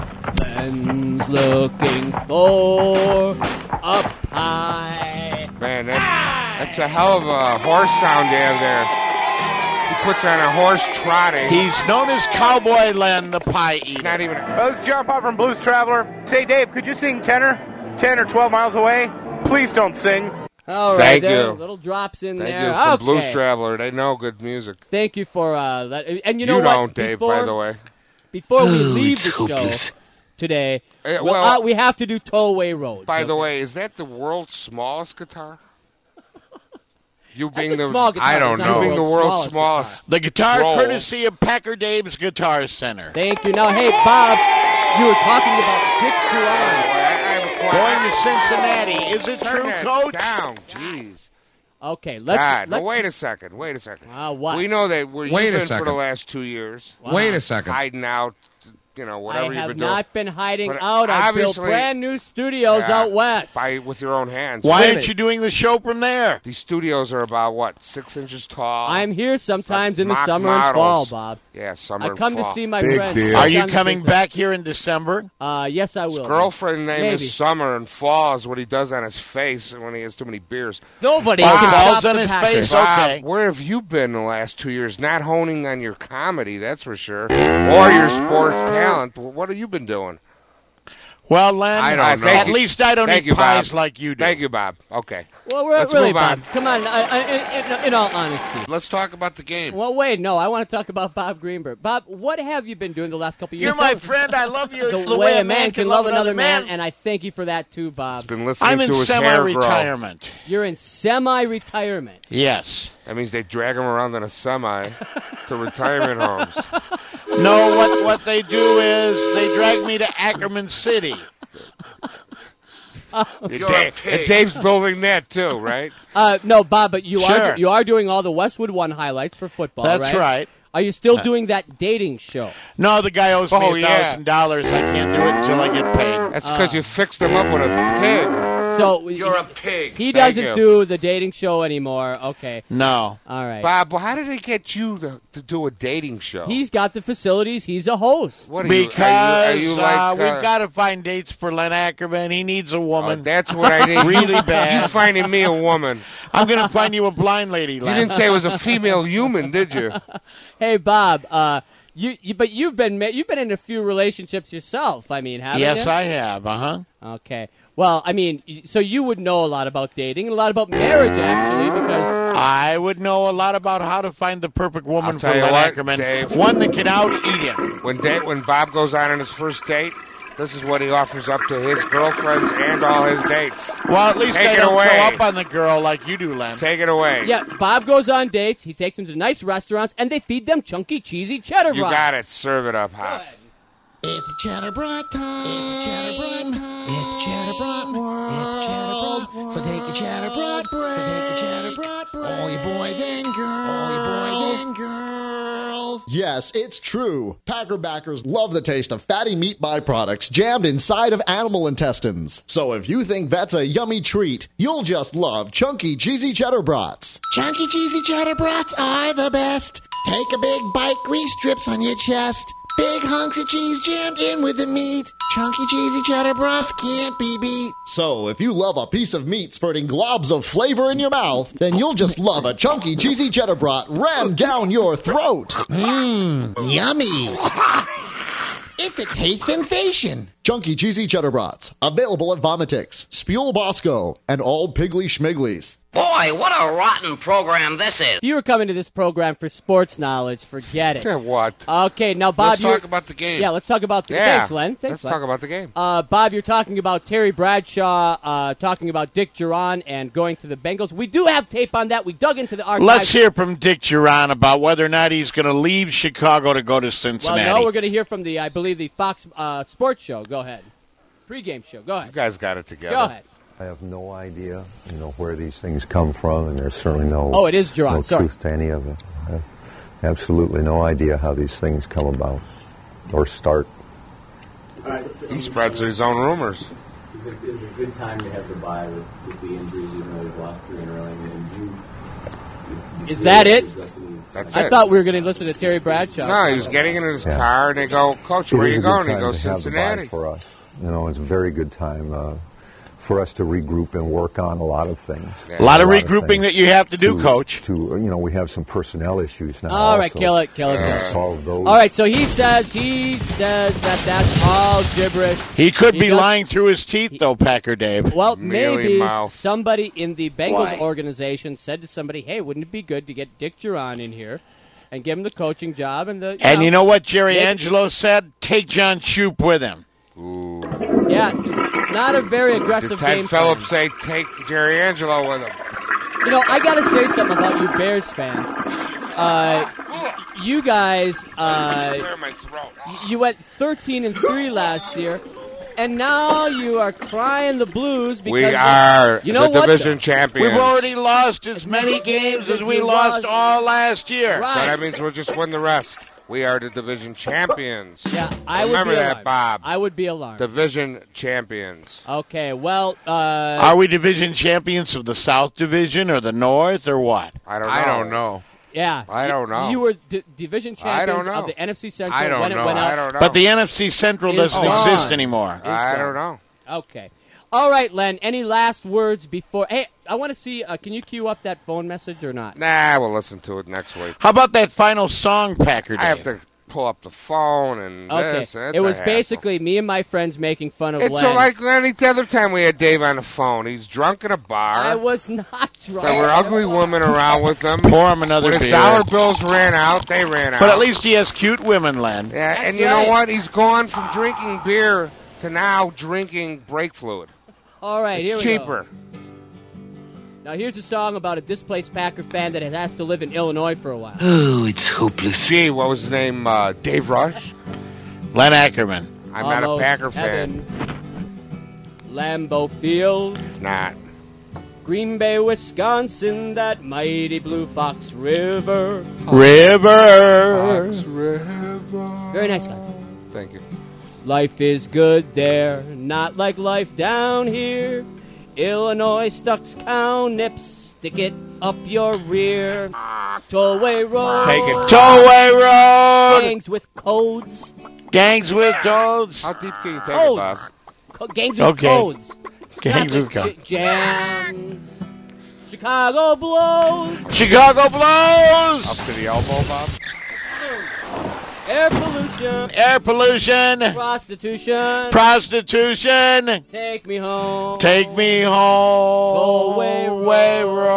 Len's looking for a pie. Man, that, that's a hell of a horse sound you have there. He puts on a horse trotting. He's known as Cowboy Len, the pie eater. He's not even... Oh, this is John Pop from Blues Traveler. Say, Dave, could you sing tenor? ten or twelve miles away? Please don't sing. All right, Thank there, you. little drops in Thank there. you from Okay. Blues Traveler. They know good music. Thank you for uh, that. And you know you what? don't, Dave, before, by the way. Before we Oh, leave it's the hopeless. show today, Uh, well, well- uh, we have to do Tollway Road. By okay? the way, is that the world's smallest guitar? You being That's a the small guitar. I don't It's not know. the Being the world's world's smallest smallest. The guitar troll. courtesy of Packer Dave's Guitar Center. Thank you. Now, hey, Bob, you were talking about Dick Duran. Going to Cincinnati. Is it Turn true, that Coach? down. Jeez. Okay, let's. God, let's no, wait a second. Wait a second. Uh, what? We know that where Wait you've a been for second. the last two years. Wow. Wait a second. Hiding out, you know, whatever I you've have been doing. not been hiding But out. I built obviously- brand new studios Yeah, out west. By with your own hands. Why Wait a aren't minute. you doing the show from there? These studios are about what, six inches tall. I'm here sometimes in the mock summer and fall, models. Bob. Yeah, summer I and come to fall. see my Big friends. deal. check Are you on the coming business. back here in December? Uh, yes, I will. Girlfriend name Maybe. is Summer, and fall is what he does on his face when he has too many beers. Nobody Oh, can balls stop on the his Packers. face? Bob, Okay. where have you been the last two years? Not honing on your comedy, that's for sure, or your sports talent. What have you been doing? Well, Len, I don't know. at least I don't Thank eat you, pies Bob. like you do. Thank you, Bob. Okay. Well, we're, Let's really, move on. Bob, come on. I, I, in, in all honesty. Let's talk about the game. Well, wait, no. I want to talk about Bob Greenberg. Bob, what have you been doing the last couple of years? You're my friend. I love you. The, way a man can love another man, and I thank you for that too, Bob. He's been listening I'm in to his hair grow. semi-retirement. You're in semi-retirement. Yes. That means they drag him around in a semi to retirement homes. No, what what they do is they drag me to Ackerman City. Uh, Dave, and Dave's building that too, right? Uh, no, Bob, but you Sure. are you are doing all the Westwood One highlights for football. That's right. right. Are you still Uh, doing that dating show? No, the guy owes Oh, me a yeah. thousand dollars. I can't do it until I get paid. That's because you fixed him up with a pig. So You're a pig. he Thank doesn't you. do the dating show anymore. Okay. No. All right. Bob, well, how did they get you to, to do a dating show? He's got the facilities. He's a host. What are you? Because are you, are you uh, like, we've uh, got to find dates for Len Ackerman. He needs a oh, woman. that's what I need. Really You- bad. You finding me a woman? I'm going to find you a blind lady, You Len. didn't say it was a female human, did you? Hey, Bob. Uh, you, you but you've been ma- you've been in a few relationships yourself. I mean, haven't Yes, you? I have. Uh huh. Okay. Well, I mean, y- so you would know a lot about dating and a lot about marriage, actually, because I would know a lot about how to find the perfect woman I'll for tell you Len what, Ackerman. Dave. One that can out-eat him. When da- when Bob goes on on his first date, this is what he offers up to his girlfriends and all his dates. Well, at least Take I it don't away. throw up on the girl like you do, Len. Take it away. yeah, Bob goes on dates. He takes them to nice restaurants, and they feed them chunky, cheesy cheddar You brats. got it. Serve it up hot. It's cheddar brat time. It's cheddar brat time. It's cheddar brat world. It's cheddar brat. So take a cheddar brat break. So take a cheddar brat break. All you boys and girls. All you boys and girls. Yes, it's true. Packer backers love the taste of fatty meat byproducts jammed inside of animal intestines. So if you think that's a yummy treat, you'll just love chunky, cheesy cheddar brats. Chunky cheesy cheddar brats are the best. Take a big bite, grease drips on your chest. Big hunks of cheese jammed in with the meat. Chunky cheesy cheddar brats can't be beat. So if you love a piece of meat spurting globs of flavor in your mouth, then you'll just love a chunky, cheesy cheddar brat rammed down your throat. Mmm, yummy. It's a taste sensation. Chunky, cheesy cheddar brats, available at Vomitix, Spule Bosco, and all Piggly Schmigglies. Boy, what a rotten program this is. If you were coming to this program for sports knowledge, forget it. What? Okay, now, Bob, Let's you're- talk about the game. Yeah, let's talk about the Yeah. Thanks, Len. Thanks, Let's Len. talk about the game. Uh, Bob, you're talking about Terry Bradshaw, uh, talking about Dick Duran and going to the Bengals. We do have tape on that. We dug into the archives. Let's hear from Dick Duran about whether or not he's going to leave Chicago to go to Cincinnati. Well, no, we're going to hear from the, I believe, the Fox uh, Sports Show. Go ahead. Pre-game show. Go ahead. You guys got it together. Go ahead. I have no idea, you know, where these things come from, and there's certainly no, Oh, it is Duran. no Sorry. truth to any of it. I have absolutely no idea how these things come about or start. He spreads his own rumors. Is it, is it a good time to have the bye with, with the injuries, even though we've lost three in a row? And you, you Is that it? That's I it. thought we were going to listen to Terry Bradshaw. No, he was getting in his Yeah. car, and they go, Coach, where It are is you a good going? He time goes, to have the bye Cincinnati. for us. You know, it's a very good time uh, for us to regroup and work on a lot of things. A lot of regrouping that you have to do, Coach. To, you know, we have some personnel issues now. All right, also. kill it, kill it, Uh, kill it. solve those. All right, so he says he says that that's all gibberish. He could be does- lying through his teeth, though, Packer Dave. Well, Mealy maybe mouth. somebody in the Bengals Why? organization said to somebody, "Hey, wouldn't it be good to get Dick Duran in here and give him the coaching job?" And the And you know what Jerry make- Angelo said? Take John Shoop with him. Yeah, not a very aggressive Did Ted game. Phillips say take Jerry Angelo with him? You know, I got to say something about you Bears fans. Uh, you guys, uh, you went thirteen and three last year, and now you are crying the blues because We are you know the what? division champions. We've already lost as many games as we lost all last year. So that means we'll just win the rest. We are the division champions. Yeah, I would Remember be that, alarmed. Bob. I would be alarmed. Division champions. Okay, well, uh, Are we division champions of the South Division or the North or what? I don't know. I don't know. yeah, I don't know. You were d- division I don't champions know. of the N F C Central I don't when know. it went out. I don't know. But the N F C Central Is doesn't gone. exist anymore. Is I gone. don't know. Okay. All right, Len, any last words before... Hey, I want to see... Uh, can you cue up that phone message or not? Nah, we'll listen to it next week. How about that final song, Packer Dave? I have to pull up the phone and Okay. this. And It it's was a hassle. basically me and my friends making fun of It's Len. so like any other time we had Dave on the phone. He's drunk in a bar. I was not drunk. There were ugly women around with him. Pour him another When his beer. dollar bills ran out, they ran out. But at least he has cute women, Len. Yeah, That's and you right. know what? He's gone from drinking beer to now drinking brake fluid. All right, It's here we cheaper. go. Now here's a song about a displaced Packer fan that has to live in Illinois for a while. Oh, it's hopeless. Gee, what was his name? Uh, Dave Rush? Len Ackerman. I'm not a Almost Packer heaven. fan. Lambeau Field. It's not. Green Bay, Wisconsin, that mighty Blue Fox River. River. Fox River. Very nice guy. Thank you. Life is good there, not like life down here. Illinois, Stuxtown, Nips, stick it up your rear. Tollway Road. Take it. Tollway Road. Gangs with codes. Gangs with codes. How deep can you take it, Bob? Codes. Co- gangs with Okay. codes. Gangs Not with the codes. j- Jams. Chicago blows. Chicago Up blows. to the elbow, Bob? Air pollution. Air pollution. Prostitution. Prostitution. Take me home. Take me home. Tollway Tollway Road.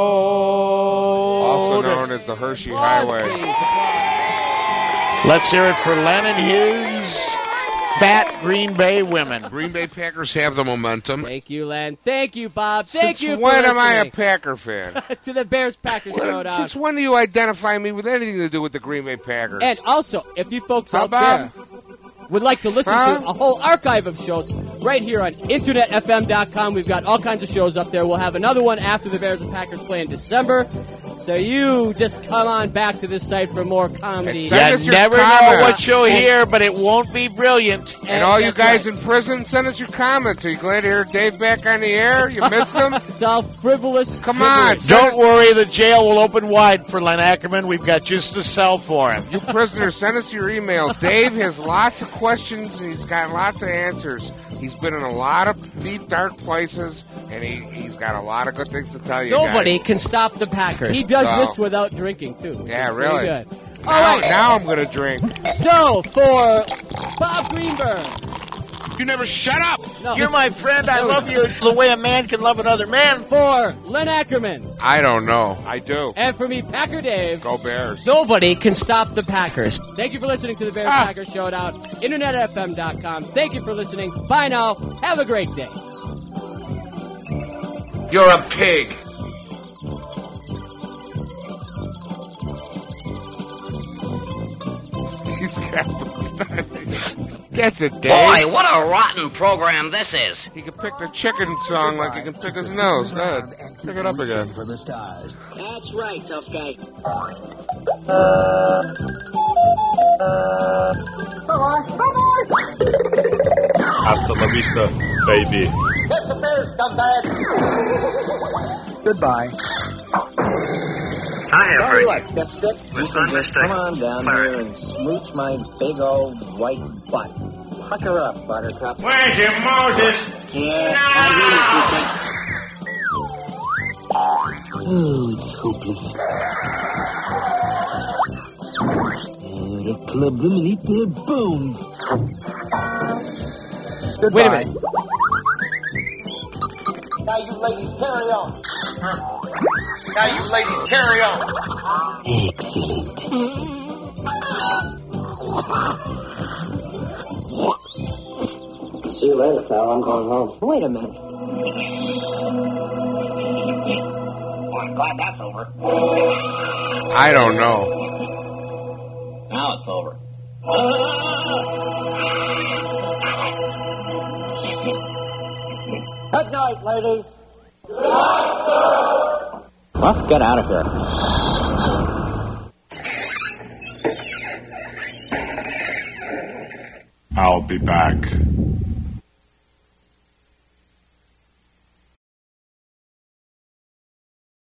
Also known as the Hershey Highway. Please, applause. Let's hear it for Len and his fat Green Bay women. Green Bay Packers have the momentum. Thank you, Len. Thank you, Bob. Thank Since you for when am I a listening Packer fan? to the Bears-Packers Showdown. Since when do you identify me with anything to do with the Green Bay Packers? And also, if you folks Huh, out Bob? there would like to listen Huh? to a whole archive of shows right here on internet f m dot com, we've got all kinds of shows up there. We'll have another one after the Bears and Packers play in December. So you just come on back to this site for more comedy. And send us You your never know comments. what you'll And- hear, but it won't be brilliant. And all you that's guys right. in prison, send us your comments. Are you glad to hear Dave back on the air? You missed him? It's all frivolous. Come on. gibberish. Don't worry, the jail will open wide for Len Ackerman. We've got just the cell for him. You prisoners, send us your email. Dave has lots of questions, and he's got lots of answers. He's been in a lot of deep, dark places, and he, he's got a lot of good things to tell you Nobody guys. can stop the Packers. He does So- this without drinking, too. Yeah, It's pretty really. good. Now, All right. now I'm going to drink. So, for Bob Greenberg. You never shut up. No, You're my friend. I love you the way a man can love another man. For Len Ackerman. I don't know. I do. And for me, Packer Dave. Go Bears. Nobody can stop the Packers. Thank you for listening to the Bears Ah. Packers Showdown. internet f m dot com. Thank you for listening. Bye now. Have a great day. You're a pig. He's got That's a Dave. Boy, what a rotten program this is. He can pick the chicken song like he can pick his nose. Go ahead. Pick it up again. For the stars. That's right, tough guy. Hasta la vista, baby. Get the Bears, scumbag. Goodbye. I have Tell you heard what, Dipstick, you With can just unmistakable come on down clarity. here and smooch my big old white butt. Fuck her up, Buttercup. Where's your Moses? Yeah, I Oh, it's hopeless. Uh, the club women eat their bones. Goodbye. Wait a minute. Now you ladies carry on. Now you ladies carry on. Excellent. See you later, pal. I'm going home. Wait a minute. Well, I'm glad that's over. I don't know. Now it's over. Good night, ladies. Good night, sir. Let's get out of here. I'll be back.